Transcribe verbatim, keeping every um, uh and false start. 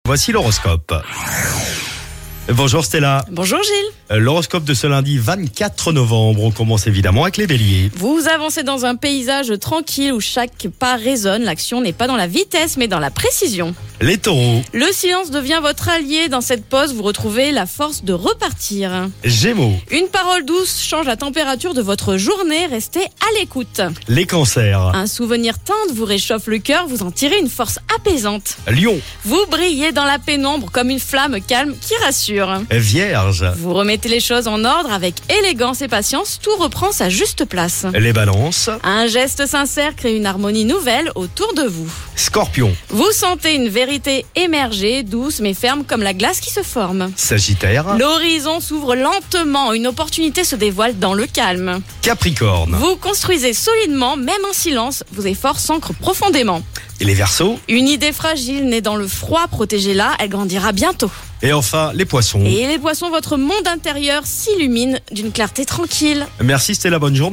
Voici l'horoscope. Bonjour Stella. Bonjour Gilles. L'horoscope de ce lundi vingt-quatre novembre. On commence évidemment avec les béliers. Vous avancez dans un paysage tranquille où chaque pas résonne. L'action n'est pas dans la vitesse mais dans la précision. Les taureaux. Le silence devient votre allié. Dans cette pause, vous retrouvez la force de repartir. Gémeaux. Une parole douce change la température de votre journée. Restez à l'écoute. Les cancers. Un souvenir tendre vous réchauffe le cœur. Vous en tirez une force apaisante. Lion. Vous brillez dans la pénombre comme une flamme calme qui rassure. Vierge. Vous remettez les choses en ordre avec élégance et patience. Tout reprend sa juste place. Les balances. Un geste sincère crée une harmonie nouvelle autour de vous. Scorpion. Vous sentez une vérité émerger, douce mais ferme comme la glace qui se forme. Sagittaire. L'horizon s'ouvre lentement, une opportunité se dévoile dans le calme. Capricorne. Vous construisez solidement, même en silence, vos efforts s'ancrent profondément. Et les Verseaux. Une idée fragile née dans le froid, protégez-la, elle grandira bientôt. Et enfin, les poissons. Et les poissons, votre monde intérieur s'illumine d'une clarté tranquille. Merci Stella, bonne journée.